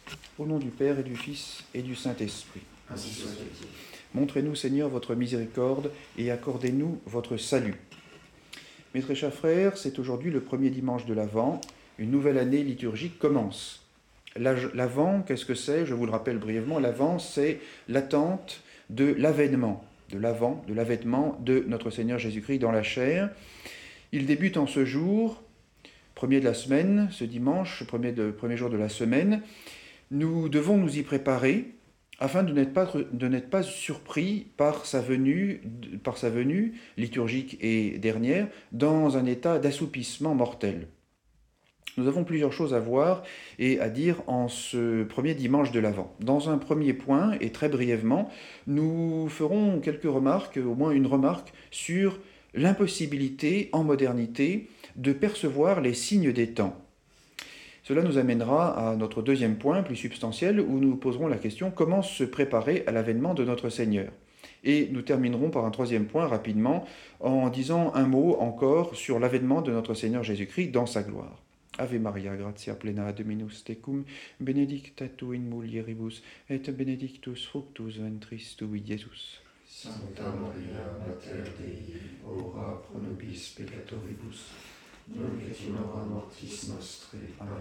Au nom du Père et du Fils et du Saint-Esprit. Ainsi soit-il. Montrez-nous, Seigneur, votre miséricorde et accordez-nous votre salut. Mes très chers frères, c'est aujourd'hui le premier dimanche de l'Avent. Une nouvelle année liturgique commence. L'Avent, qu'est-ce que c'est? Je vous le rappelle brièvement. L'Avent, c'est l'attente de l'avènement, de l'avènement de notre Seigneur Jésus-Christ dans la chair. Il débute en ce jour, premier de la semaine, ce dimanche, premier jour de la semaine. Nous devons nous y préparer afin de n'être pas surpris par sa venue liturgique et dernière dans un état d'assoupissement mortel. Nous avons plusieurs choses à voir et à dire en ce premier dimanche de l'Avent. Dans un premier point, et très brièvement, nous ferons quelques remarques, au moins une remarque, sur l'impossibilité en modernité de percevoir les signes des temps. Cela nous amènera à notre deuxième point, plus substantiel, où nous poserons la question « Comment se préparer à l'avènement de notre Seigneur ?» Et nous terminerons par un troisième point, rapidement, en disant un mot encore sur l'avènement de notre Seigneur Jésus-Christ dans sa gloire. Ave Maria, gratia plena Dominus tecum, benedicta tu in mulieribus, et benedictus fructus ventris tui, Iesus. Sancta Maria, Mater Dei, ora pro nobis peccatoribus, nunc et in hora mortis nostre. Amen.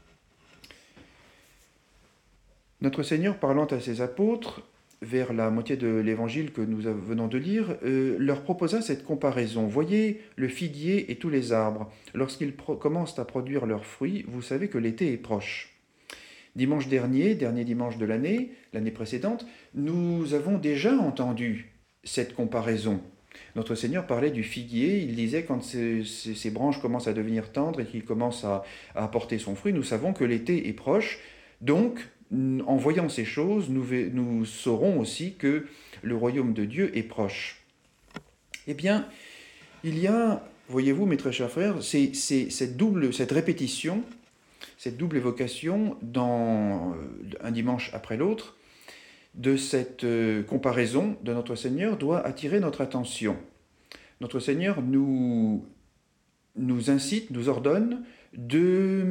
Notre Seigneur, parlant à ses apôtres, vers la moitié de l'évangile que nous venons de lire, leur proposa cette comparaison. Voyez le figuier et tous les arbres. Lorsqu'ils commencent à produire leurs fruits, vous savez que l'été est proche. Dimanche dernier dimanche de l'année précédente, nous avons déjà entendu cette comparaison. Notre Seigneur parlait du figuier, il disait quand ses branches commencent à devenir tendres et qu'il commence à apporter son fruit, nous savons que l'été est proche. Donc, en voyant ces choses, nous saurons aussi que le royaume de Dieu est proche. Eh bien, il y a, voyez-vous, mes très chers frères, cette répétition, cette double évocation dans un dimanche après l'autre, de cette comparaison de notre Seigneur doit attirer notre attention. Notre Seigneur nous incite, nous ordonne de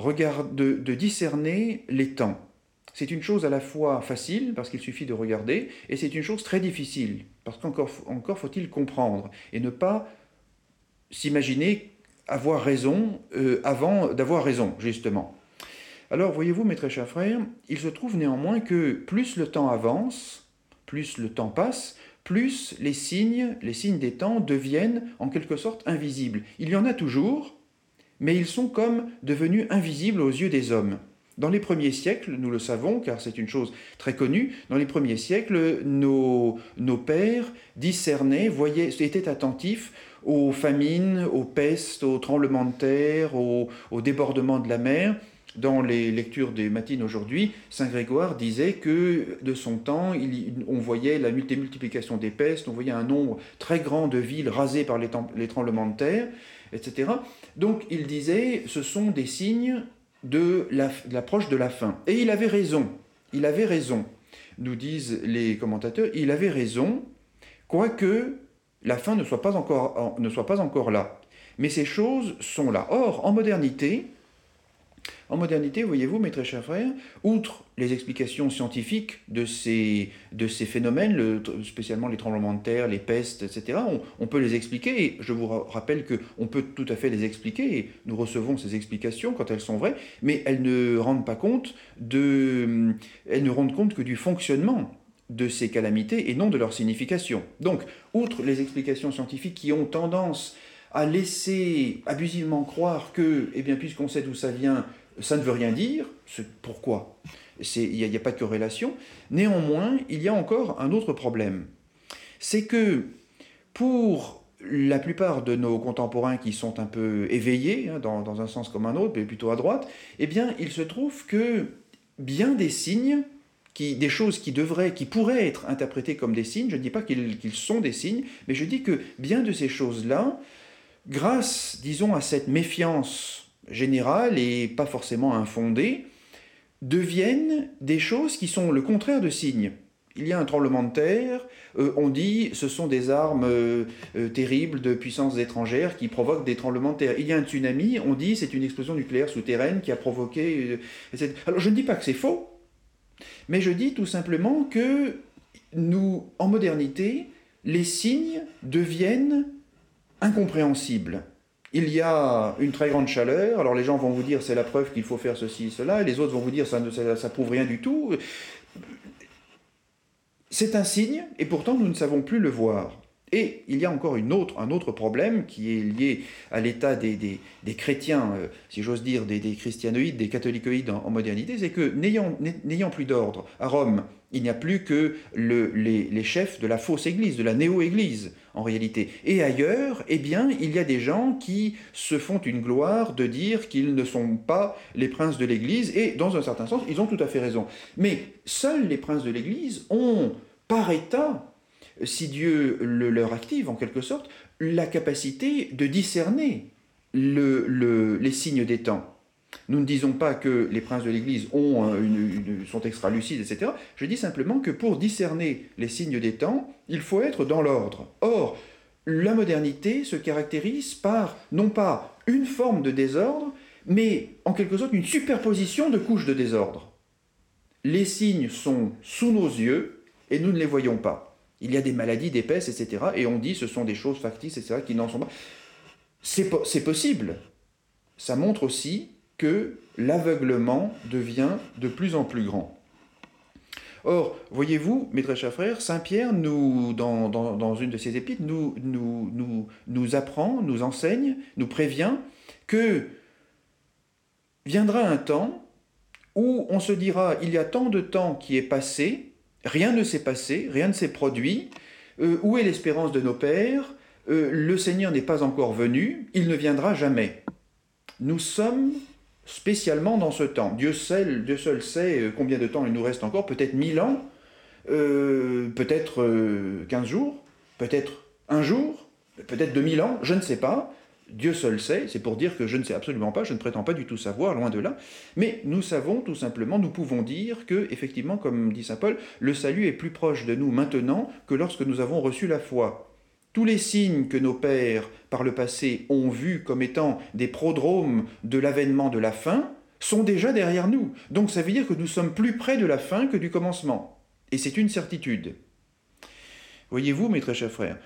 discerner les temps. C'est une chose à la fois facile, parce qu'il suffit de regarder, et c'est une chose très difficile, parce qu'encore faut-il comprendre, et ne pas s'imaginer avoir raison avant d'avoir raison, justement. Alors, voyez-vous, mes très chers frères, il se trouve néanmoins que plus le temps avance, plus le temps passe, plus les signes des temps deviennent en quelque sorte invisibles. Il y en a toujours, mais ils sont comme devenus invisibles aux yeux des hommes. Dans les premiers siècles, nous le savons, car c'est une chose très connue, dans les premiers siècles, nos pères discernaient, étaient attentifs aux famines, aux pestes, aux tremblements de terre, aux débordements de la mer. Dans les lectures des matines aujourd'hui, saint Grégoire disait que de son temps, on voyait la multiplication des pestes, on voyait un nombre très grand de villes rasées par les tremblements de terre, etc. Donc il disait, ce sont des signes de l'approche de la fin. Et il avait raison, nous disent les commentateurs, il avait raison, quoique la fin ne soit pas encore là. Mais ces choses sont là. Or, en modernité, voyez-vous, mes très chers frères, outre les explications scientifiques de ces phénomènes, spécialement les tremblements de terre, les pestes, etc., on peut les expliquer, et je vous rappelle qu'on peut tout à fait les expliquer, et nous recevons ces explications quand elles sont vraies, mais elles ne rendent compte que du fonctionnement de ces calamités et non de leur signification. Donc, outre les explications scientifiques qui ont tendance à laisser abusivement croire que, eh bien, puisqu'on sait d'où ça vient, ça ne veut rien dire. Pourquoi ? Il n'y a pas de corrélation. Néanmoins, il y a encore un autre problème. C'est que pour la plupart de nos contemporains qui sont un peu éveillés, dans un sens comme un autre, mais plutôt à droite, eh bien, il se trouve que bien des signes, des choses qui pourraient être interprétées comme des signes, je ne dis pas qu'ils sont des signes, mais je dis que bien de ces choses-là, grâce, disons, à cette méfiance générale et pas forcément infondée, deviennent des choses qui sont le contraire de signes. Il y a un tremblement de terre, on dit ce sont des armes terribles de puissances étrangères qui provoquent des tremblements de terre. Il y a un tsunami, on dit c'est une explosion nucléaire souterraine qui a provoqué... etc. Alors je ne dis pas que c'est faux, mais je dis tout simplement que nous, en modernité, les signes deviennent incompréhensibles. Il y a une très grande chaleur, alors les gens vont vous dire c'est la preuve qu'il faut faire ceci et cela, et les autres vont vous dire ça prouve rien du tout. C'est un signe, et pourtant nous ne savons plus le voir. Et il y a encore un autre problème qui est lié à l'état des chrétiens, si j'ose dire, des christianoïdes, des catholicoïdes en modernité, c'est que n'ayant plus d'ordre à Rome, il n'y a plus que les chefs de la fausse église, de la néo-église en réalité. Et ailleurs, eh bien, il y a des gens qui se font une gloire de dire qu'ils ne sont pas les princes de l'église, et dans un certain sens, ils ont tout à fait raison. Mais seuls les princes de l'église ont, par état, si Dieu leur active en quelque sorte, la capacité de discerner les signes des temps. Nous ne disons pas que les princes de l'Église sont extra-lucides, etc. Je dis simplement que pour discerner les signes des temps, il faut être dans l'ordre. Or, la modernité se caractérise par, non pas une forme de désordre, mais en quelque sorte une superposition de couches de désordre. Les signes sont sous nos yeux et nous ne les voyons pas. Il y a des maladies, des pestes, etc. Et on dit que ce sont des choses factices, etc., qui n'en sont pas. C'est possible. Ça montre aussi que l'aveuglement devient de plus en plus grand. Or, voyez-vous, mes très chers frères, Saint Pierre, dans une de ses épîtres, nous apprend, nous enseigne, nous prévient que viendra un temps où on se dira, il y a tant de temps qui est passé, rien ne s'est passé, rien ne s'est produit. Où est l'espérance de nos pères? Le Seigneur n'est pas encore venu, il ne viendra jamais. Nous sommes spécialement dans ce temps. Dieu seul sait combien de temps il nous reste encore, peut-être 1000 ans, peut-être 15 jours, peut-être un jour, peut-être 2000 ans, je ne sais pas. Dieu seul sait, c'est pour dire que je ne sais absolument pas, je ne prétends pas du tout savoir, loin de là, mais nous savons tout simplement, nous pouvons dire que, effectivement, comme dit saint Paul, le salut est plus proche de nous maintenant que lorsque nous avons reçu la foi. Tous les signes que nos pères, par le passé, ont vus comme étant des prodromes de l'avènement de la fin, sont déjà derrière nous. Donc ça veut dire que nous sommes plus près de la fin que du commencement. Et c'est une certitude. Voyez-vous, mes très chers frères,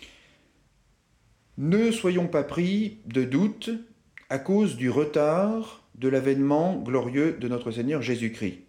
ne soyons pas pris de doute à cause du retard de l'avènement glorieux de notre Seigneur Jésus-Christ.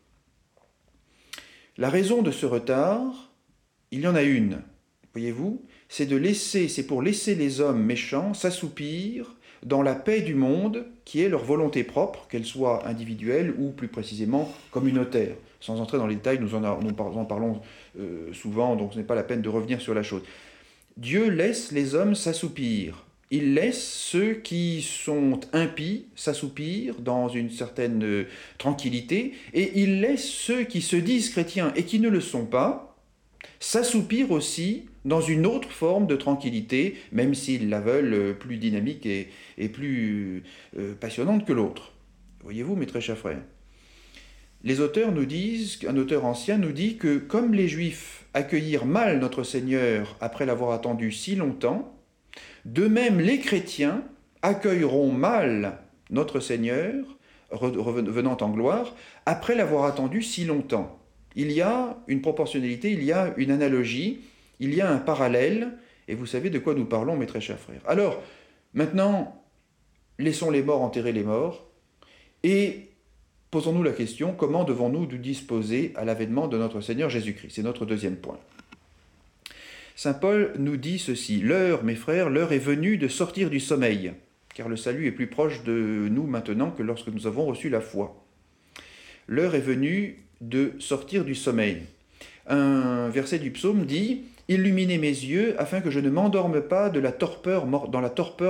La raison de ce retard, il y en a une, voyez-vous, c'est pour laisser les hommes méchants s'assoupir dans la paix du monde qui est leur volonté propre, qu'elle soit individuelle ou plus précisément communautaire. Sans entrer dans les détails, nous en parlons souvent, donc ce n'est pas la peine de revenir sur la chose. Dieu laisse les hommes s'assoupir. Il laisse ceux qui sont impies s'assoupir dans une certaine tranquillité, et il laisse ceux qui se disent chrétiens et qui ne le sont pas s'assoupir aussi dans une autre forme de tranquillité, même s'ils la veulent plus dynamique et plus passionnante que l'autre. Voyez-vous, mes très chers frères, les auteurs nous disent, un auteur ancien nous dit que comme les Juifs accueillirent mal notre Seigneur après l'avoir attendu si longtemps, de même les chrétiens accueilleront mal notre Seigneur, revenant en gloire, après l'avoir attendu si longtemps. Il y a une proportionnalité, il y a une analogie, il y a un parallèle, et vous savez de quoi nous parlons, mes très chers frères. Alors, maintenant, laissons les morts enterrer les morts, et posons-nous la question, comment devons-nous nous disposer à l'avènement de notre Seigneur Jésus-Christ? C'est notre deuxième point. Saint Paul nous dit ceci, « L'heure, mes frères, l'heure est venue de sortir du sommeil, car le salut est plus proche de nous maintenant que lorsque nous avons reçu la foi. L'heure est venue de sortir du sommeil. » Un verset du psaume dit « Illuminez mes yeux afin que je ne m'endorme pas dans la torpeur mortelle. »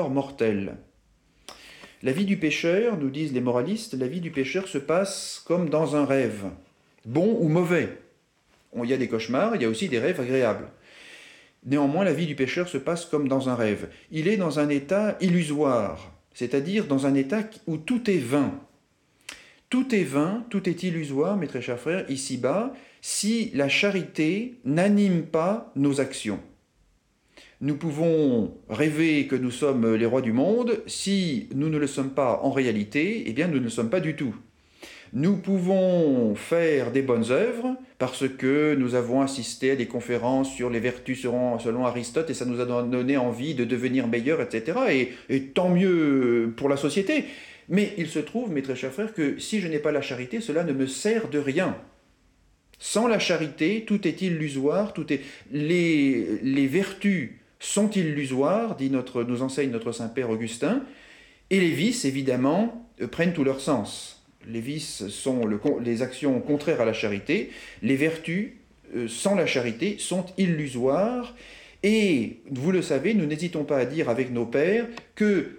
La vie du pécheur, nous disent les moralistes, la vie du pécheur se passe comme dans un rêve, bon ou mauvais. Il y a des cauchemars, il y a aussi des rêves agréables. Néanmoins, la vie du pécheur se passe comme dans un rêve. Il est dans un état illusoire, c'est-à-dire dans un état où tout est vain. Tout est vain, tout est illusoire, mes très chers frères, ici-bas, si la charité n'anime pas nos actions. Nous pouvons rêver que nous sommes les rois du monde, si nous ne le sommes pas en réalité, eh bien nous ne le sommes pas du tout. Nous pouvons faire des bonnes œuvres parce que nous avons assisté à des conférences sur les vertus selon Aristote et ça nous a donné envie de devenir meilleurs, etc. Et tant mieux pour la société. Mais il se trouve, mes très chers frères, que si je n'ai pas la charité, cela ne me sert de rien. Sans la charité, tout est illusoire, les vertus sont illusoires, nous enseigne notre Saint-Père Augustin, et les vices, évidemment, prennent tout leur sens. Les vices sont les actions contraires à la charité. Les vertus, sans la charité, sont illusoires. Et, vous le savez, nous n'hésitons pas à dire avec nos pères qu'une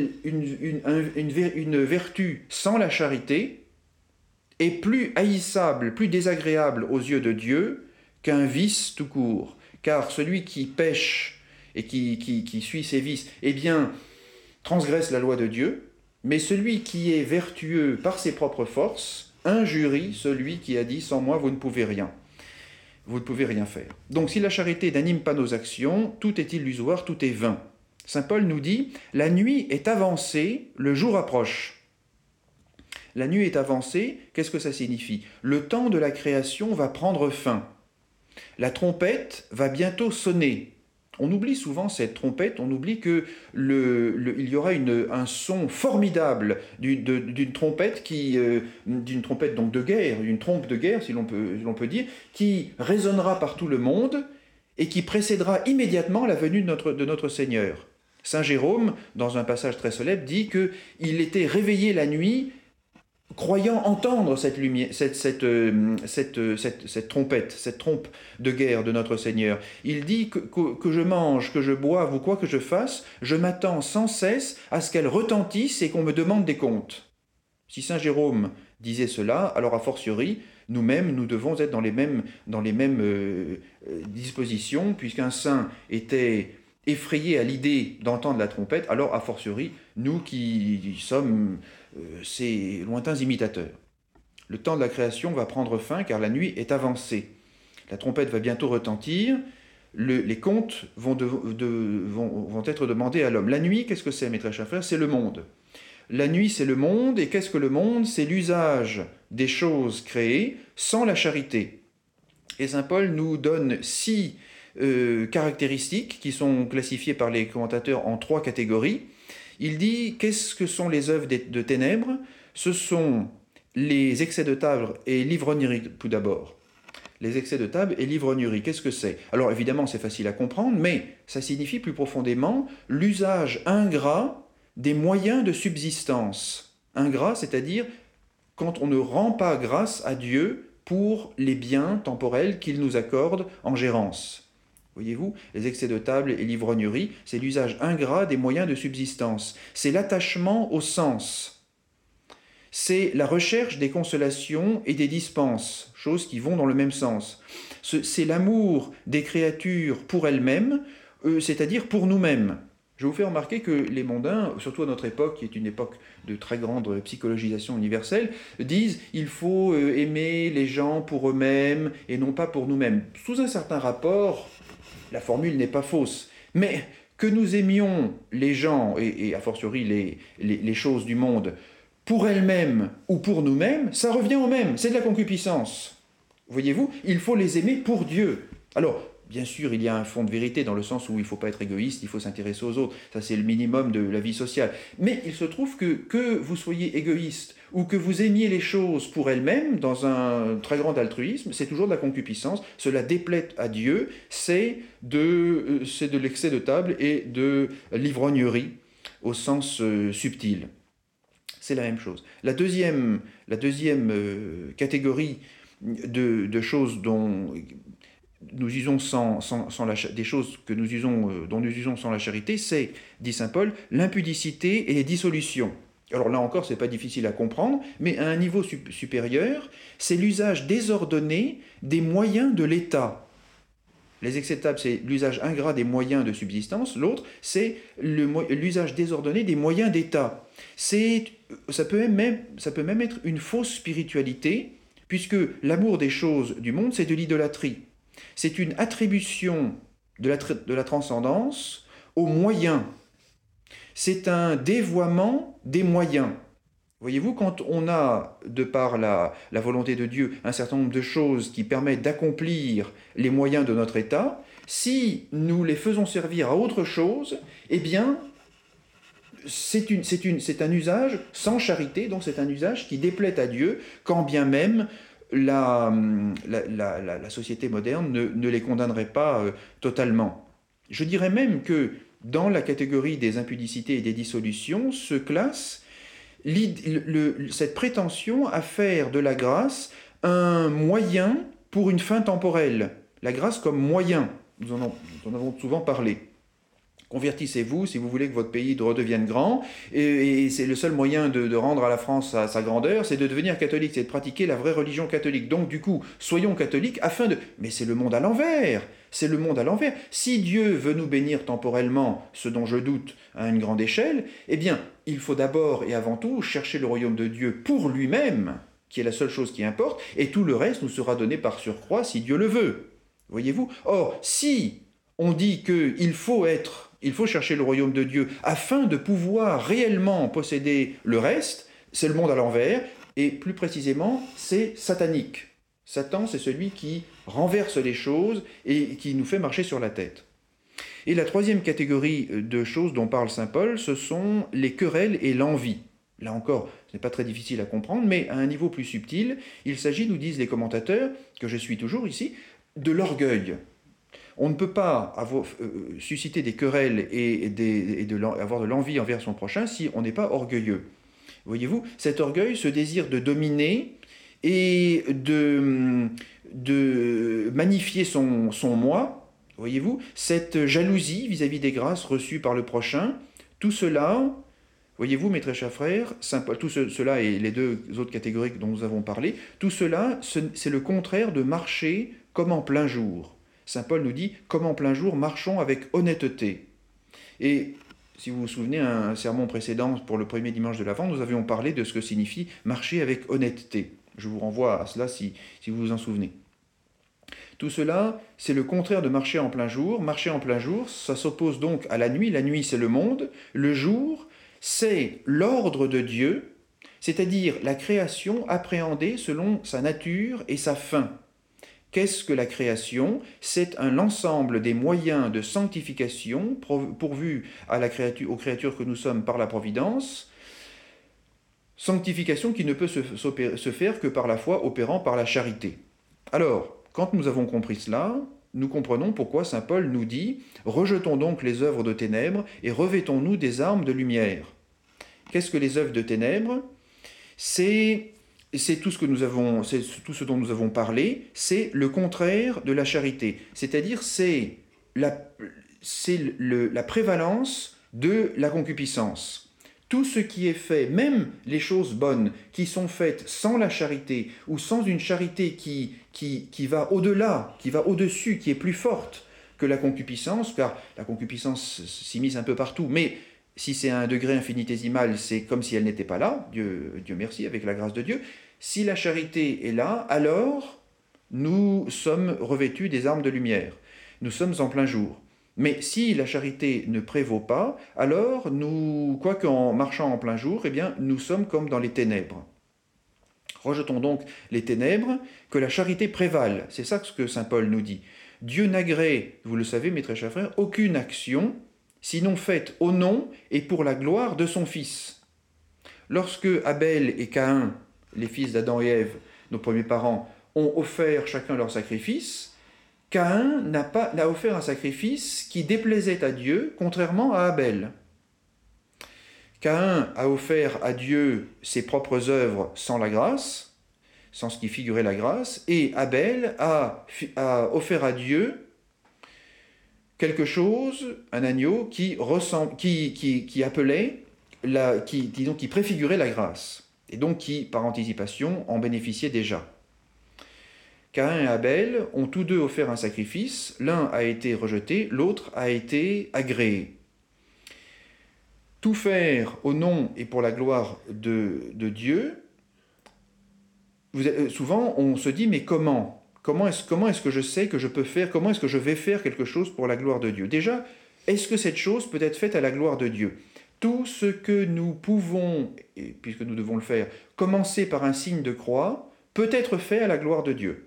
vertu sans la charité est plus haïssable, plus désagréable aux yeux de Dieu qu'un vice tout court. Car celui qui pêche et qui suit ses vices, eh bien, transgresse la loi de Dieu. Mais celui qui est vertueux par ses propres forces injurie celui qui a dit « sans moi, vous ne pouvez rien ». Vous ne pouvez rien faire. Donc si la charité n'anime pas nos actions, tout est illusoire, tout est vain. Saint Paul nous dit « la nuit est avancée, le jour approche ». La nuit est avancée, qu'est-ce que ça signifie? Le temps de la création va prendre fin. La trompette va bientôt sonner. On oublie souvent cette trompette, on oublie qu'il y aura un son formidable d'une trompette donc de guerre, une trompe de guerre si l'on peut dire, qui résonnera par tout le monde et qui précédera immédiatement la venue de notre Seigneur. Saint Jérôme, dans un passage très célèbre, dit qu'il était réveillé la nuit croyant entendre cette trompette, cette trompe de guerre de notre Seigneur. Il dit que je mange, que je boive ou quoi que je fasse, je m'attends sans cesse à ce qu'elle retentisse et qu'on me demande des comptes. Si Saint Jérôme disait cela, alors a fortiori, nous-mêmes, nous devons être dans les mêmes dispositions, puisqu'un saint était effrayé à l'idée d'entendre la trompette, alors a fortiori, nous qui sommes ces lointains imitateurs. Le temps de la création va prendre fin car la nuit est avancée. La trompette va bientôt retentir, les comptes vont être demandés à l'homme. La nuit, qu'est-ce que c'est, mes très chers frères? C'est le monde. La nuit, c'est le monde, et qu'est-ce que le monde? C'est l'usage des choses créées sans la charité. Et Saint Paul nous donne 6 caractéristiques qui sont classifiées par les commentateurs en 3 catégories. Il dit, qu'est-ce que sont les œuvres de ténèbres? Ce sont les excès de table et l'ivrognerie, tout d'abord. Les excès de table et l'ivrognerie, qu'est-ce que c'est? Alors évidemment, c'est facile à comprendre, mais ça signifie plus profondément l'usage ingrat des moyens de subsistance. Ingrat, c'est-à-dire quand on ne rend pas grâce à Dieu pour les biens temporels qu'il nous accorde en gérance. Voyez-vous, les excès de table et l'ivrognerie, c'est l'usage ingrat des moyens de subsistance. C'est l'attachement au sens. C'est la recherche des consolations et des dispenses, choses qui vont dans le même sens. C'est l'amour des créatures pour elles-mêmes, c'est-à-dire pour nous-mêmes. Je vous fais remarquer que les mondains, surtout à notre époque, qui est une époque de très grande psychologisation universelle, disent « il faut aimer les gens pour eux-mêmes et non pas pour nous-mêmes ». Sous un certain rapport, la formule n'est pas fausse, mais que nous aimions les gens, et a fortiori les choses du monde, pour elles-mêmes ou pour nous-mêmes, ça revient au même, c'est de la concupiscence. Voyez-vous, il faut les aimer pour Dieu. Alors, bien sûr, il y a un fond de vérité dans le sens où il ne faut pas être égoïste, il faut s'intéresser aux autres, ça c'est le minimum de la vie sociale. Mais il se trouve que vous soyez égoïste ou que vous aimiez les choses pour elles-mêmes, dans un très grand altruisme, c'est toujours de la concupiscence, cela déplaît à Dieu, c'est de l'excès de table et de l'ivrognerie au sens subtil. C'est la même chose. La deuxième catégorie de choses dont nous usons des choses que nous usons, dont nous usons sans la charité, c'est, dit saint Paul, l'impudicité et les dissolutions. Alors là encore, ce n'est pas difficile à comprendre, mais à un niveau supérieur, c'est l'usage désordonné des moyens de l'État. Les excès de table, c'est l'usage ingrat des moyens de subsistance. L'autre, c'est l'usage désordonné des moyens d'État. C'est ça peut même être une fausse spiritualité, puisque l'amour des choses du monde, c'est de l'idolâtrie. C'est une attribution de la transcendance aux moyens. C'est un dévoiement des moyens. Voyez-vous, quand on a, de par la volonté de Dieu, un certain nombre de choses qui permettent d'accomplir les moyens de notre état, si nous les faisons servir à autre chose, eh bien, c'est un usage sans charité, donc c'est un usage qui déplaît à Dieu, quand bien même la société moderne ne les condamnerait pas totalement. Je dirais même que dans la catégorie des impudicités et des dissolutions se classe cette prétention à faire de la grâce un moyen pour une fin temporelle. La grâce comme moyen, nous en avons souvent parlé. Convertissez-vous si vous voulez que votre pays redevienne grand, et c'est le seul moyen de rendre à la France sa grandeur, c'est de devenir catholique, c'est de pratiquer la vraie religion catholique. Donc du coup, soyons catholiques afin de... Mais c'est le monde à l'envers, c'est le monde à l'envers. Si Dieu veut nous bénir temporellement, ce dont je doute à une grande échelle, eh bien, il faut d'abord et avant tout chercher le royaume de Dieu pour lui-même, qui est la seule chose qui importe, et tout le reste nous sera donné par surcroît si Dieu le veut. Voyez-vous ? Or, si on dit qu'il faut chercher le royaume de Dieu afin de pouvoir réellement posséder le reste, c'est le monde à l'envers, et plus précisément, c'est satanique. Satan, c'est celui qui renverse les choses et qui nous fait marcher sur la tête. Et la troisième catégorie de choses dont parle saint Paul, ce sont les querelles et l'envie. Là encore, ce n'est pas très difficile à comprendre, mais à un niveau plus subtil, il s'agit, nous disent les commentateurs, que je suis toujours ici, de l'orgueil. On ne peut pas susciter des querelles et avoir de l'envie envers son prochain si on n'est pas orgueilleux. Voyez-vous, cet orgueil, ce désir de dominer et de magnifier son moi, voyez-vous, cette jalousie vis-à-vis des grâces reçues par le prochain, tout cela, voyez-vous, mes très chers frères, saint Paul, tout cela et les deux autres catégories dont nous avons parlé, tout cela, c'est le contraire de marcher comme en plein jour. Saint Paul nous dit « Comme en plein jour, marchons avec honnêteté ». Et si vous vous souvenez, un sermon précédent pour le premier dimanche de l'Avent, nous avions parlé de ce que signifie marcher avec honnêteté. Je vous renvoie à cela si vous vous en souvenez. Tout cela, c'est le contraire de marcher en plein jour. Marcher en plein jour, ça s'oppose donc à la nuit. La nuit, c'est le monde. Le jour, c'est l'ordre de Dieu, c'est-à-dire la création appréhendée selon sa nature et sa fin. Qu'est-ce que la création ? C'est un ensemble des moyens de sanctification pourvus aux créatures que nous sommes par la providence, sanctification qui ne peut se faire que par la foi opérant par la charité. Alors, quand nous avons compris cela, nous comprenons pourquoi saint Paul nous dit « Rejetons donc les œuvres de ténèbres et revêtons-nous des armes de lumière ». Qu'est-ce que les œuvres de ténèbres ? C'est tout ce dont nous avons parlé, c'est le contraire de la charité. C'est-à-dire, c'est la prévalence de la concupiscence. Tout ce qui est fait, même les choses bonnes, qui sont faites sans la charité, ou sans une charité qui va au-delà, qui va au-dessus, qui est plus forte que la concupiscence, car la concupiscence s'immisce un peu partout, mais si c'est à un degré infinitésimal, c'est comme si elle n'était pas là, Dieu merci, avec la grâce de Dieu. Si la charité est là, alors nous sommes revêtus des armes de lumière. Nous sommes en plein jour. Mais si la charité ne prévaut pas, alors nous, quoique en marchant en plein jour, eh bien, nous sommes comme dans les ténèbres. Rejetons donc les ténèbres, que la charité prévale. C'est ça ce que saint Paul nous dit. Dieu n'agrée, vous le savez, mes très chers frères, aucune action, sinon faite au nom et pour la gloire de son Fils. Lorsque Abel et Caïn, les fils d'Adam et Ève, nos premiers parents, ont offert chacun leur sacrifice, Caïn n'a offert un sacrifice qui déplaisait à Dieu, contrairement à Abel. Caïn a offert à Dieu ses propres œuvres sans la grâce, sans ce qui figurait la grâce, et Abel a offert à Dieu quelque chose, un agneau, qui préfigurait la grâce, et donc qui, par anticipation, en bénéficiait déjà. Caïn et Abel ont tous deux offert un sacrifice, l'un a été rejeté, l'autre a été agréé. tout faire au nom et pour la gloire de Dieu, souvent on se dit, mais comment est-ce que je sais que je peux faire, comment est-ce que je vais faire quelque chose pour la gloire de Dieu? Déjà, est-ce que cette chose peut être faite à la gloire de Dieu? Tout ce que nous pouvons, et puisque nous devons le faire, commencer par un signe de croix, peut être fait à la gloire de Dieu.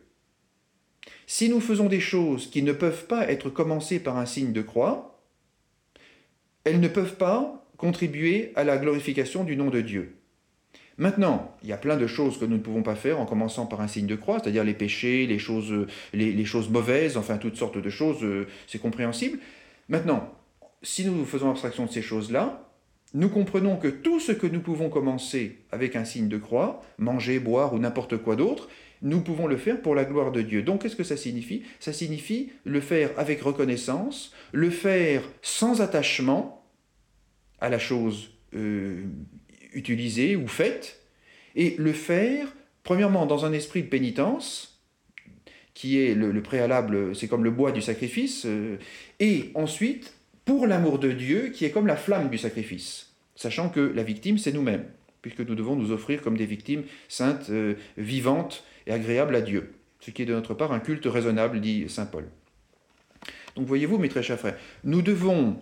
Si nous faisons des choses qui ne peuvent pas être commencées par un signe de croix, elles ne peuvent pas contribuer à la glorification du nom de Dieu. Maintenant, il y a plein de choses que nous ne pouvons pas faire en commençant par un signe de croix, c'est-à-dire les péchés, les choses mauvaises, enfin toutes sortes de choses, c'est compréhensible. Maintenant, si nous faisons abstraction de ces choses-là, nous comprenons que tout ce que nous pouvons commencer avec un signe de croix, manger, boire ou n'importe quoi d'autre, nous pouvons le faire pour la gloire de Dieu. Donc qu'est-ce que ça signifie? Ça signifie le faire avec reconnaissance, le faire sans attachement à la chose utilisée ou faite, et le faire, premièrement, dans un esprit de pénitence, qui est le préalable, c'est comme le bois du sacrifice, et ensuite, pour l'amour de Dieu, qui est comme la flamme du sacrifice, sachant que la victime, c'est nous-mêmes, puisque nous devons nous offrir comme des victimes saintes, vivantes et agréables à Dieu, ce qui est de notre part un culte raisonnable, dit saint Paul. Donc voyez-vous, mes très chers frères, nous devons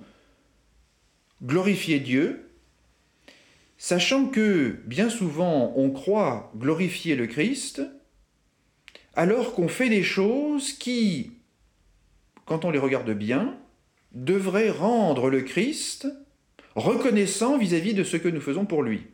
glorifier Dieu, sachant que, bien souvent, on croit glorifier le Christ, alors qu'on fait des choses qui, quand on les regarde bien, devraient rendre le Christ reconnaissant vis-à-vis de ce que nous faisons pour lui.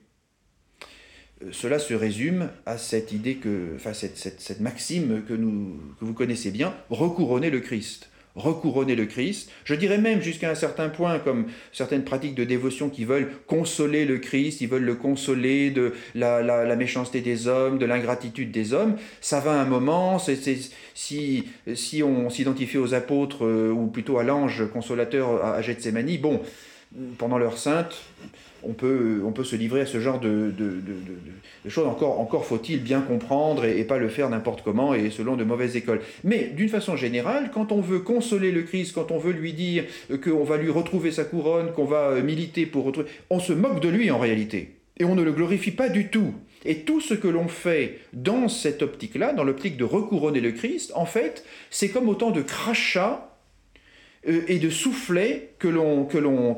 Cela se résume à cette idée cette maxime que vous connaissez bien, recouronner le Christ. Recouronner le Christ, je dirais même jusqu'à un certain point, comme certaines pratiques de dévotion qui veulent consoler le Christ, ils veulent le consoler de la méchanceté des hommes, de l'ingratitude des hommes, ça va à un moment, si on s'identifie aux apôtres, ou plutôt à l'ange consolateur à Gethsémani, bon, pendant l'heure sainte, on peut se livrer à ce genre de choses. Encore faut-il bien comprendre et pas le faire n'importe comment et selon de mauvaises écoles. Mais d'une façon générale, quand on veut consoler le Christ, quand on veut lui dire qu'on va lui retrouver sa couronne, qu'on va militer pour retrouver, on se moque de lui en réalité. Et on ne le glorifie pas du tout. Et tout ce que l'on fait dans cette optique-là, dans l'optique de recouronner le Christ, en fait, c'est comme autant de crachats et de soufflets que l'on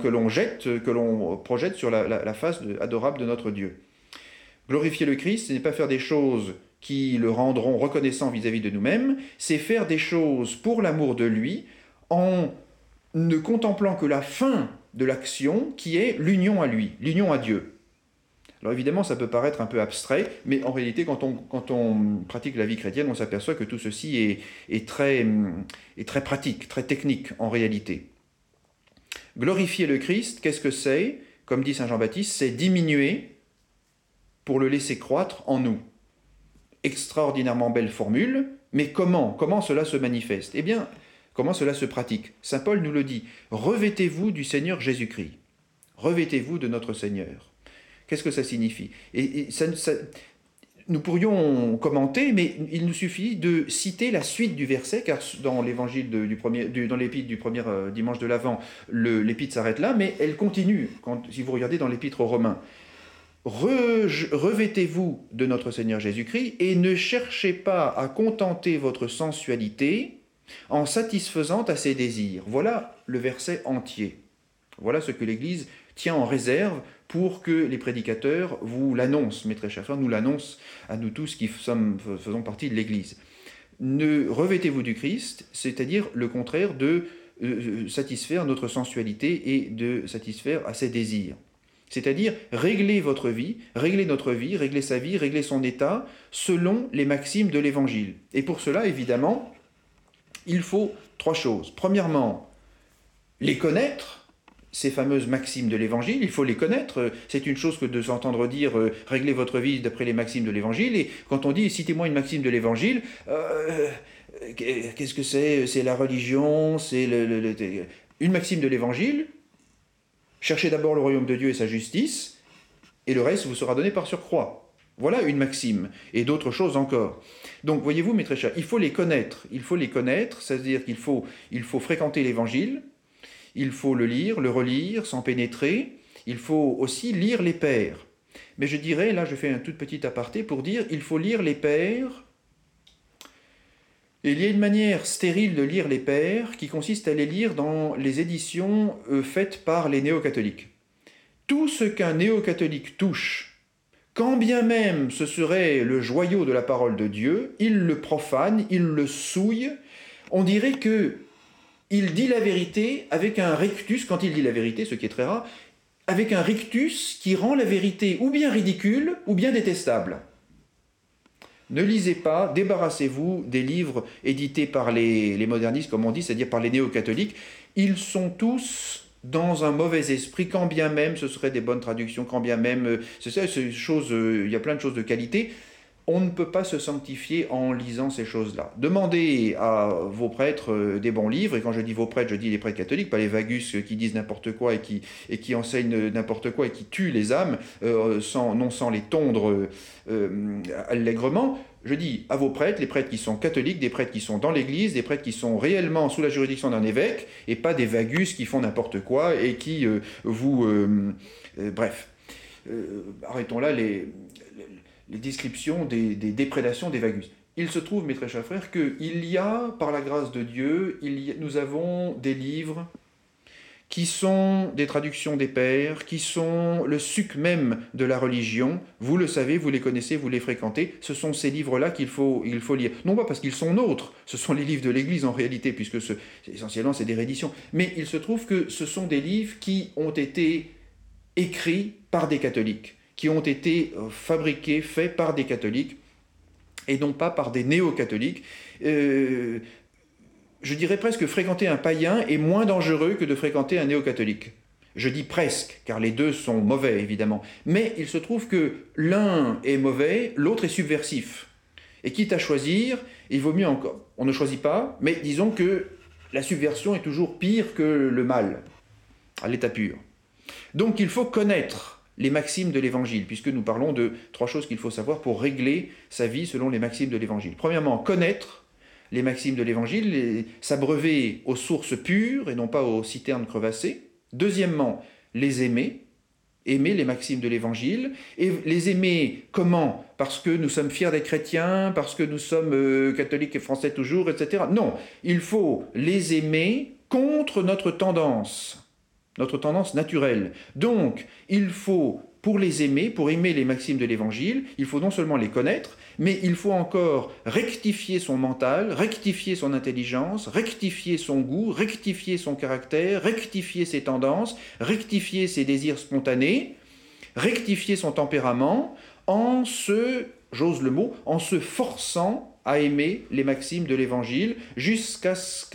projette sur la face adorable de notre Dieu. Glorifier le Christ, ce n'est pas faire des choses qui le rendront reconnaissant vis-à-vis de nous-mêmes, c'est faire des choses pour l'amour de lui, en ne contemplant que la fin de l'action, qui est l'union à lui, l'union à Dieu. Alors évidemment, ça peut paraître un peu abstrait, mais en réalité, quand on pratique la vie chrétienne, on s'aperçoit que tout ceci est très pratique, très technique en réalité. Glorifier le Christ, qu'est-ce que c'est? Comme dit saint Jean-Baptiste, c'est diminuer pour le laisser croître en nous. Extraordinairement belle formule, mais comment cela se manifeste? Eh bien, comment cela se pratique? Saint Paul nous le dit, revêtez-vous du Seigneur Jésus-Christ. Revêtez-vous de notre Seigneur. Qu'est-ce que ça signifie? Nous pourrions commenter, mais il nous suffit de citer la suite du verset, car dans l'évangile dans l'épître du premier dimanche de l'Avent, l'épître s'arrête là, mais elle continue, si vous regardez dans l'épître aux Romains. Revêtez-vous de notre Seigneur Jésus-Christ et ne cherchez pas à contenter votre sensualité en satisfaisant à ses désirs. Voilà le verset entier. Voilà ce que l'Église tient en réserve pour que les prédicateurs vous l'annoncent, mes très chers frères, nous l'annoncent à nous tous qui faisons partie de l'Église. Ne revêtez-vous du Christ, c'est-à-dire le contraire de satisfaire notre sensualité et de satisfaire à ses désirs. C'est-à-dire régler votre vie, régler notre vie, régler sa vie, régler son état, selon les maximes de l'Évangile. Et pour cela, évidemment, il faut 3 choses. Premièrement, les connaître, ces fameuses maximes de l'Évangile, il faut les connaître. C'est une chose que de s'entendre dire « réglez votre vie d'après les maximes de l'Évangile ». Et quand on dit « citez-moi une maxime de l'Évangile », qu'est-ce que c'est? C'est la religion, c'est une maxime de l'Évangile. Cherchez d'abord le royaume de Dieu et sa justice, et le reste vous sera donné par surcroît. Voilà une maxime, et d'autres choses encore. Donc, voyez-vous, mes très chers, il faut les connaître, c'est-à-dire qu'il faut fréquenter l'Évangile, il faut le lire, le relire, s'en pénétrer, il faut aussi lire les pères. Mais je dirais, là je fais un tout petit aparté pour dire, il faut lire les pères. Et il y a une manière stérile de lire les pères qui consiste à les lire dans les éditions faites par les néo-catholiques. Tout ce qu'un néo-catholique touche, quand bien même ce serait le joyau de la parole de Dieu, il le profane, il le souille. On dirait que il dit la vérité avec un rictus, quand il dit la vérité, ce qui est très rare, avec un rictus qui rend la vérité ou bien ridicule ou bien détestable. Ne lisez pas, débarrassez-vous des livres édités par les modernistes, comme on dit, c'est-à-dire par les néo-catholiques. Ils sont tous dans un mauvais esprit, quand bien même ce seraient des bonnes traductions, quand bien même, il y a plein de choses de qualité. On ne peut pas se sanctifier en lisant ces choses-là. Demandez à vos prêtres des bons livres, et quand je dis vos prêtres, je dis les prêtres catholiques, pas les vagus qui disent n'importe quoi et qui enseignent n'importe quoi et qui tuent les âmes, non sans les tondre allègrement. Je dis à vos prêtres, les prêtres qui sont catholiques, des prêtres qui sont dans l'église, des prêtres qui sont réellement sous la juridiction d'un évêque, et pas des vagus qui font n'importe quoi et qui bref. Arrêtons là les descriptions des déprédations des vagus. Il se trouve, mes très chers frères, qu'il y a, par la grâce de Dieu, nous avons des livres qui sont des traductions des pères, qui sont le suc même de la religion. Vous le savez, vous les connaissez, vous les fréquentez. Ce sont ces livres-là qu'il faut lire. Non pas parce qu'ils sont nôtres, ce sont les livres de l'Église en réalité, puisque essentiellement c'est des rééditions. Mais il se trouve que ce sont des livres qui ont été écrits par des catholiques, qui ont été fabriqués, faits par des catholiques, et non pas par des néo-catholiques. Je dirais presque que fréquenter un païen est moins dangereux que de fréquenter un néo-catholique. Je dis presque, car les deux sont mauvais, évidemment. Mais il se trouve que l'un est mauvais, l'autre est subversif. Et quitte à choisir, il vaut mieux encore. On ne choisit pas, mais disons que la subversion est toujours pire que le mal, à l'état pur. Donc il faut connaître les maximes de l'Évangile, puisque nous parlons de 3 choses qu'il faut savoir pour régler sa vie selon les maximes de l'Évangile. Premièrement, connaître les maximes de l'Évangile, s'abreuver aux sources pures et non pas aux citernes crevassées. Deuxièmement, les aimer les maximes de l'Évangile. Et les aimer comment? Parce que nous sommes fiers d'être chrétiens, parce que nous sommes catholiques et français toujours, etc. Non, il faut les aimer contre notre tendance naturelle. Donc, il faut, pour les aimer, pour aimer les maximes de l'Évangile, il faut non seulement les connaître, mais il faut encore rectifier son mental, rectifier son intelligence, rectifier son goût, rectifier son caractère, rectifier ses tendances, rectifier ses désirs spontanés, rectifier son tempérament, j'ose le mot, en se forçant à aimer les maximes de l'Évangile jusqu'à ce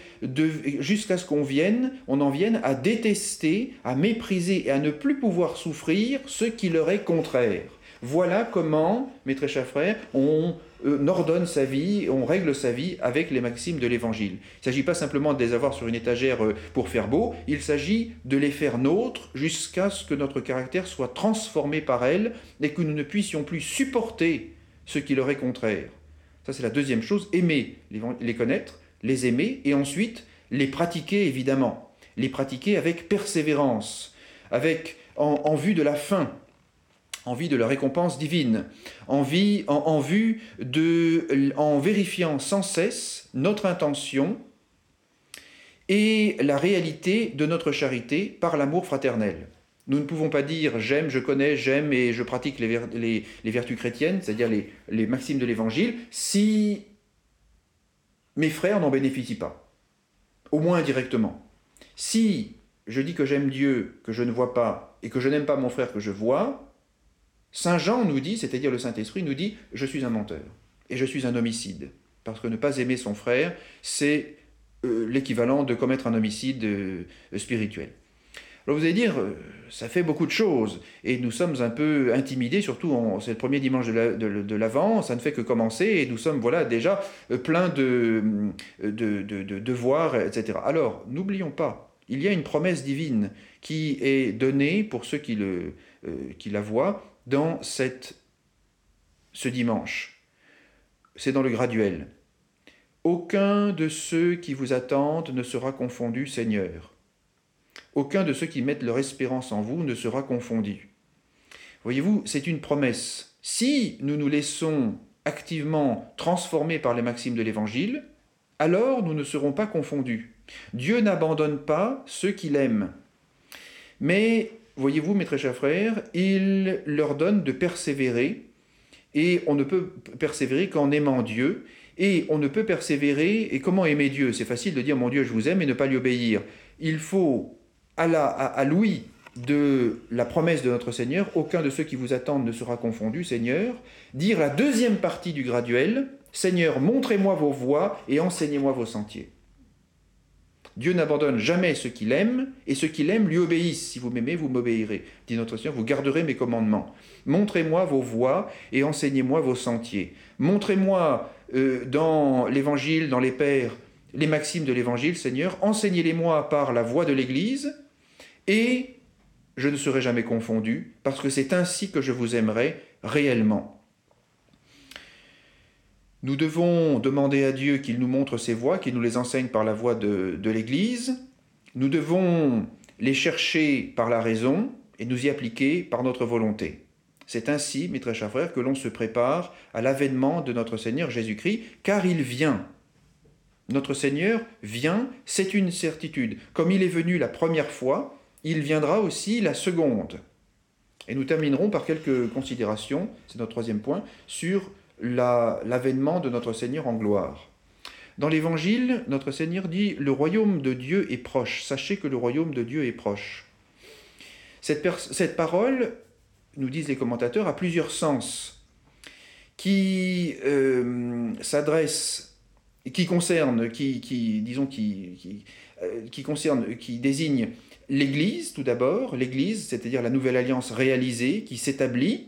qu'on en vienne à détester, à mépriser et à ne plus pouvoir souffrir ce qui leur est contraire. Voilà comment, mes très chers frères, on ordonne sa vie, on règle sa vie avec les maximes de l'Évangile. Il ne s'agit pas simplement de les avoir sur une étagère pour faire beau, il s'agit de les faire nôtres jusqu'à ce que notre caractère soit transformé par elles et que nous ne puissions plus supporter ce qui leur est contraire. Ça, c'est la deuxième chose, aimer, les connaître, les aimer, et ensuite les pratiquer, évidemment. Les pratiquer avec persévérance, en vue de la fin, en vue de la récompense divine, en vérifiant sans cesse notre intention et la réalité de notre charité par l'amour fraternel. Nous ne pouvons pas dire « j'aime, je connais, j'aime et je pratique les vertus chrétiennes », c'est-à-dire les maximes de l'Évangile, si mes frères n'en bénéficient pas, au moins indirectement. Si je dis que j'aime Dieu, que je ne vois pas, et que je n'aime pas mon frère que je vois, Saint Jean nous dit, c'est-à-dire le Saint-Esprit nous dit « je suis un menteur et je suis un homicide ». Parce que ne pas aimer son frère, c'est l'équivalent de commettre un homicide spirituel. Alors vous allez dire, ça fait beaucoup de choses, et nous sommes un peu intimidés, surtout c'est le premier dimanche de l'Avent, ça ne fait que commencer, et nous sommes déjà pleins de devoirs, etc. Alors, n'oublions pas, il y a une promesse divine qui est donnée pour ceux qui la voient dans ce dimanche. C'est dans le graduel. Aucun de ceux qui vous attendent ne sera confondu, Seigneur. Aucun de ceux qui mettent leur espérance en vous ne sera confondu. Voyez-vous, c'est une promesse. Si nous nous laissons activement transformer par les maximes de l'Évangile, alors nous ne serons pas confondus. Dieu n'abandonne pas ceux qu'il aime. Mais, voyez-vous, mes très chers frères, il leur donne de persévérer, et on ne peut persévérer qu'en aimant Dieu, et on ne peut persévérer, et comment aimer Dieu? C'est facile de dire « mon Dieu, je vous aime » et ne pas lui obéir. Il faut, à l'ouïe de la promesse de notre Seigneur, aucun de ceux qui vous attendent ne sera confondu, Seigneur, dire la deuxième partie du graduel, Seigneur, montrez-moi vos voies et enseignez-moi vos sentiers. Dieu n'abandonne jamais ceux qu'il aime, et ceux qu'il aime lui obéissent. Si vous m'aimez, vous m'obéirez. Dit notre Seigneur, vous garderez mes commandements. Montrez-moi vos voies et enseignez-moi vos sentiers. Montrez-moi dans l'Évangile, dans les Pères, les maximes de l'Évangile, Seigneur. Enseignez-les-moi par la voie de l'Église, et je ne serai jamais confondu, parce que c'est ainsi que je vous aimerai réellement. Nous devons demander à Dieu qu'il nous montre ses voies, qu'il nous les enseigne par la voie de l'Église. Nous devons les chercher par la raison et nous y appliquer par notre volonté. C'est ainsi, mes très chers frères, que l'on se prépare à l'avènement de notre Seigneur Jésus-Christ, car il vient. Notre Seigneur vient, c'est une certitude. Comme il est venu la première fois, il viendra aussi la seconde. Et nous terminerons par quelques considérations, c'est notre troisième point, sur l'avènement de notre Seigneur en gloire. Dans l'Évangile, notre Seigneur dit « Le royaume de Dieu est proche. Sachez que le royaume de Dieu est proche. » Cette parole, nous disent les commentateurs, a plusieurs sens qui s'adressent, qui concernent, qui désignent l'Église, tout d'abord, l'Église, c'est-à-dire la nouvelle alliance réalisée, qui s'établit,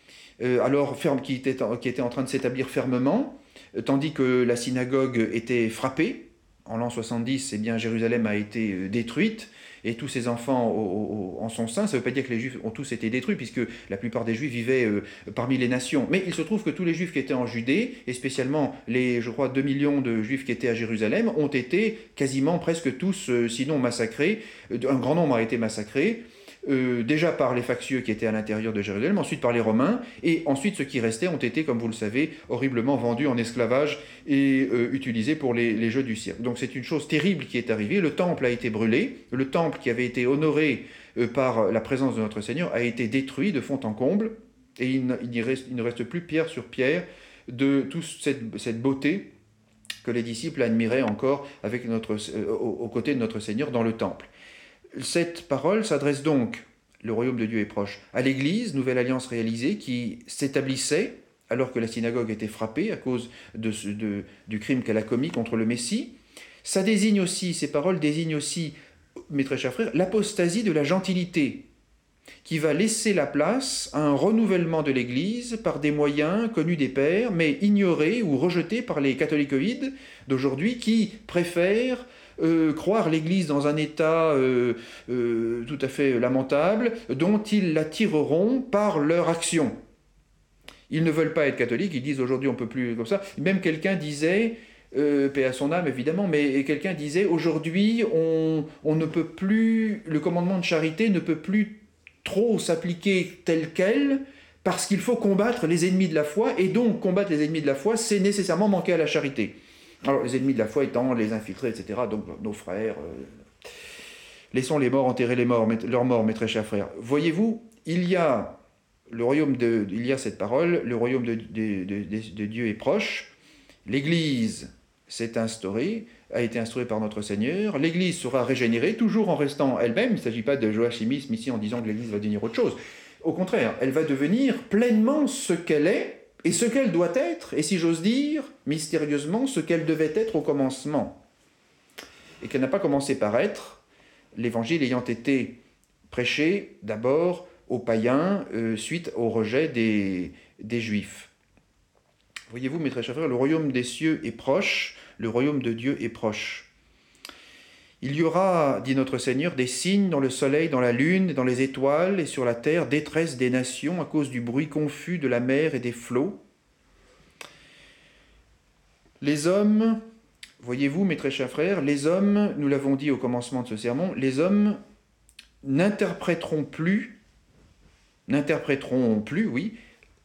qui était en train de s'établir fermement, tandis que la synagogue était frappée. En l'an 70, Jérusalem a été détruite, et tous ses enfants en son sein. Ça ne veut pas dire que les Juifs ont tous été détruits, puisque la plupart des Juifs vivaient parmi les nations. Mais il se trouve que tous les Juifs qui étaient en Judée, et spécialement les, 2 millions de Juifs qui étaient à Jérusalem, ont été quasiment presque tous, sinon massacrés. Un grand nombre a été massacré. Déjà par les factieux qui étaient à l'intérieur de Jérusalem, ensuite par les Romains, et ensuite ceux qui restaient ont été, comme vous le savez, horriblement vendus en esclavage et utilisés pour les jeux du cirque. Donc c'est une chose terrible qui est arrivée. Le temple a été brûlé, le temple qui avait été honoré par la présence de notre Seigneur a été détruit de fond en comble, et il ne reste plus pierre sur pierre de toute cette beauté que les disciples admiraient encore aux côtés de notre Seigneur dans le temple. Cette parole s'adresse donc, le royaume de Dieu est proche, à l'Église, nouvelle alliance réalisée, qui s'établissait alors que la synagogue était frappée à cause du crime qu'elle a commis contre le Messie. Ces paroles désignent aussi, mes très chers frères, l'apostasie de la gentilité, qui va laisser la place à un renouvellement de l'Église par des moyens connus des pères, mais ignorés ou rejetés par les catholicoïdes d'aujourd'hui, qui préfèrent croire l'Église dans un état tout à fait lamentable, dont ils la tireront par leur action. Ils ne veulent pas être catholiques, ils disent aujourd'hui on ne peut plus comme ça. Même quelqu'un disait, paix à son âme évidemment, mais quelqu'un disait aujourd'hui on ne peut plus, le commandement de charité ne peut plus trop s'appliquer tel quel, parce qu'il faut combattre les ennemis de la foi, et donc combattre les ennemis de la foi, c'est nécessairement manquer à la charité. Alors, les ennemis de la foi étant les infiltrés, etc., donc nos frères. Laissons les morts enterrer leurs morts, mes très chers frères. Voyez-vous, il y a cette parole, le royaume de Dieu est proche, l'Église s'est instaurée, a été instaurée par notre Seigneur, l'Église sera régénérée, toujours en restant elle-même. Il ne s'agit pas de joachimisme ici en disant que l'Église va devenir autre chose. Au contraire, elle va devenir pleinement ce qu'elle est, et ce qu'elle doit être, et si j'ose dire, mystérieusement, ce qu'elle devait être au commencement. Et qu'elle n'a pas commencé par être, l'Évangile ayant été prêché d'abord aux païens, suite au rejet des Juifs. Voyez-vous, mes très chers frères, le royaume des cieux est proche, le royaume de Dieu est proche. Il y aura, dit notre Seigneur, des signes dans le soleil, dans la lune, dans les étoiles et sur la terre, détresse des nations à cause du bruit confus de la mer et des flots. Les hommes, voyez-vous, mes très chers frères, les hommes, nous l'avons dit au commencement de ce sermon, les hommes n'interpréteront plus, oui,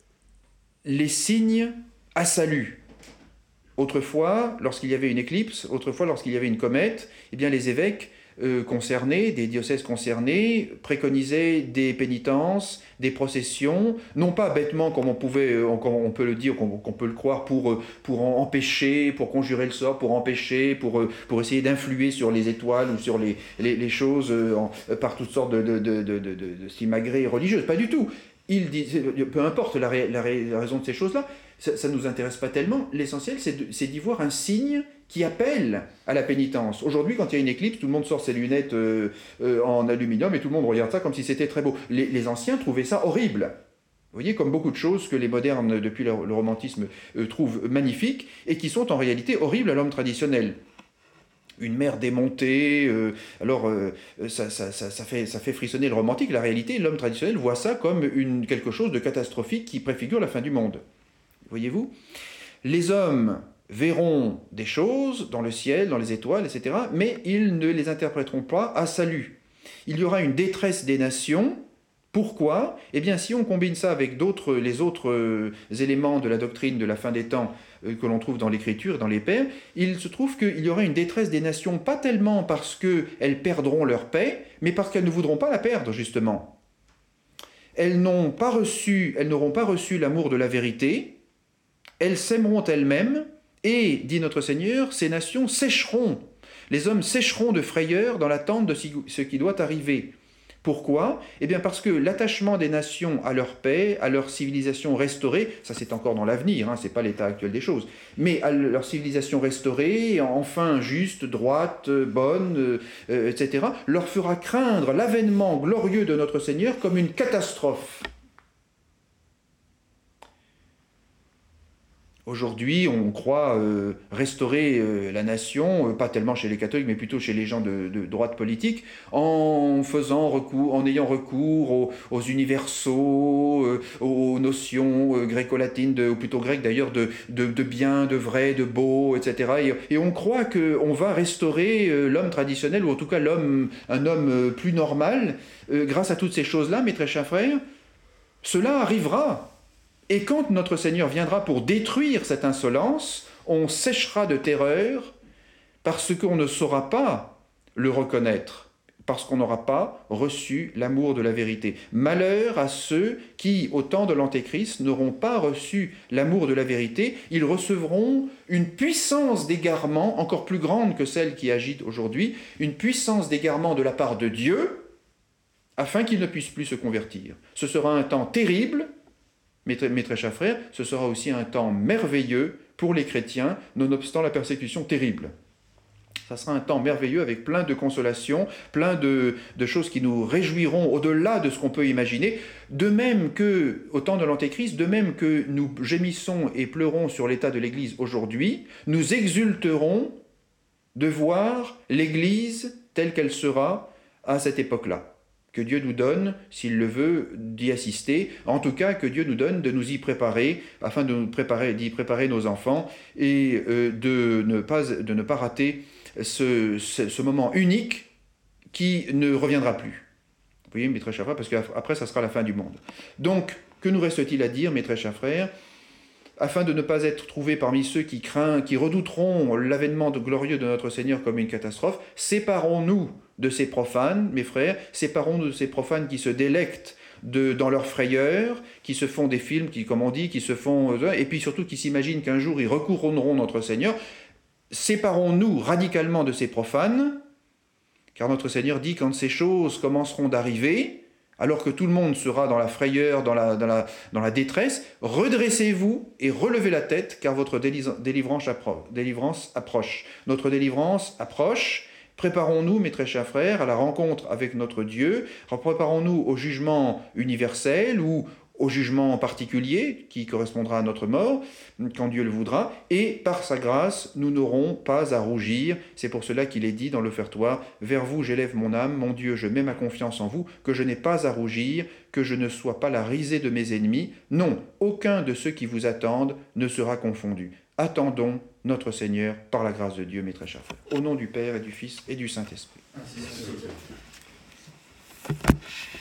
les signes à salut. Autrefois, lorsqu'il y avait une éclipse, autrefois, lorsqu'il y avait une comète, eh bien, les évêques concernés, des diocèses concernés, préconisaient des pénitences, des processions, non pas bêtement comme on peut le dire, qu'on peut le croire, pour empêcher, pour conjurer le sort, pour empêcher, pour essayer d'influer sur les étoiles ou sur les choses par toutes sortes de simagrées religieuses. Pas du tout. Il dit, peu importe la raison de ces choses-là, ça ne nous intéresse pas tellement. L'essentiel, c'est d'y voir un signe qui appelle à la pénitence. Aujourd'hui, quand il y a une éclipse, tout le monde sort ses lunettes en aluminium et tout le monde regarde ça comme si c'était très beau. Les anciens trouvaient ça horrible. Vous voyez, comme beaucoup de choses que les modernes, depuis le romantisme, trouvent magnifiques et qui sont en réalité horribles à l'homme traditionnel. Une mer démontée, ça fait frissonner le romantique. La réalité, l'homme traditionnel voit ça comme quelque chose de catastrophique qui préfigure la fin du monde. Voyez-vous ? Les hommes verront des choses dans le ciel, dans les étoiles, etc., mais ils ne les interpréteront pas à salut. Il y aura une détresse des nations. Pourquoi ? Eh bien, si on combine ça avec les autres éléments de la doctrine de la fin des temps que l'on trouve dans l'Écriture et dans les Pères, il se trouve qu'il y aura une détresse des nations, pas tellement parce qu'elles perdront leur paix, mais parce qu'elles ne voudront pas la perdre, justement. Elles n'auront pas reçu l'amour de la vérité, elles s'aimeront elles-mêmes, et, dit notre Seigneur, ces nations sécheront. Les hommes sécheront de frayeur dans l'attente de ce qui doit arriver. Pourquoi ? Eh bien parce que l'attachement des nations à leur paix, à leur civilisation restaurée, ça c'est encore dans l'avenir, ce n'est pas l'état actuel des choses, mais à leur civilisation restaurée, enfin juste, droite, bonne, etc., leur fera craindre l'avènement glorieux de notre Seigneur comme une catastrophe. Aujourd'hui, on croit restaurer la nation, pas tellement chez les catholiques, mais plutôt chez les gens de droite politique, en ayant recours aux universaux, aux notions gréco-latines, ou plutôt grecques d'ailleurs, de bien, de vrai, de beau, etc. Et on croit qu'on va restaurer l'homme traditionnel, ou en tout cas un homme plus normal, grâce à toutes ces choses-là, mes très chers frères. Cela arrivera. Et quand notre Seigneur viendra pour détruire cette insolence, on séchera de terreur parce qu'on ne saura pas le reconnaître, parce qu'on n'aura pas reçu l'amour de la vérité. Malheur à ceux qui, au temps de l'Antéchrist, n'auront pas reçu l'amour de la vérité. Ils recevront une puissance d'égarement encore plus grande que celle qui agite aujourd'hui, une puissance d'égarement de la part de Dieu, afin qu'ils ne puissent plus se convertir. Ce sera un temps terrible. Mes très chers frères, ce sera aussi un temps merveilleux pour les chrétiens, nonobstant la persécution terrible. Ça sera un temps merveilleux avec plein de consolations, plein de choses qui nous réjouiront au-delà de ce qu'on peut imaginer. De même qu'au temps de l'Antéchrist, de même que nous gémissons et pleurons sur l'état de l'Église aujourd'hui, nous exulterons de voir l'Église telle qu'elle sera à cette époque-là. Que Dieu nous donne, s'il le veut, d'y assister. En tout cas, que Dieu nous donne de nous y préparer, afin d'y préparer nos enfants et de ne pas rater ce moment unique qui ne reviendra plus. Vous voyez, mes très chers frères, parce qu'après, ça sera la fin du monde. Donc, que nous reste-t-il à dire, mes très chers frères ? Afin de ne pas être trouvés parmi ceux qui redouteront l'avènement glorieux de notre Seigneur comme une catastrophe, séparons-nous de ces profanes, mes frères, séparons-nous de ces profanes qui se délectent dans leur frayeur, qui se font des films, et puis surtout qui s'imaginent qu'un jour ils recouronneront notre Seigneur. Séparons-nous radicalement de ces profanes, car notre Seigneur dit quand ces choses commenceront d'arriver, alors que tout le monde sera dans la frayeur, dans la détresse, redressez-vous et relevez la tête, car votre délivrance approche. Notre délivrance approche. Préparons-nous, mes très chers frères, à la rencontre avec notre Dieu. Préparons-nous au jugement universel ou au jugement particulier qui correspondra à notre mort, quand Dieu le voudra, et par sa grâce, nous n'aurons pas à rougir. C'est pour cela qu'il est dit dans l'offertoire, « Vers vous j'élève mon âme, mon Dieu, je mets ma confiance en vous, que je n'ai pas à rougir, que je ne sois pas la risée de mes ennemis. Non, aucun de ceux qui vous attendent ne sera confondu. Attendons notre Seigneur par la grâce de Dieu, mes très chers frères. Au nom du Père et du Fils et du Saint-Esprit. » Amen.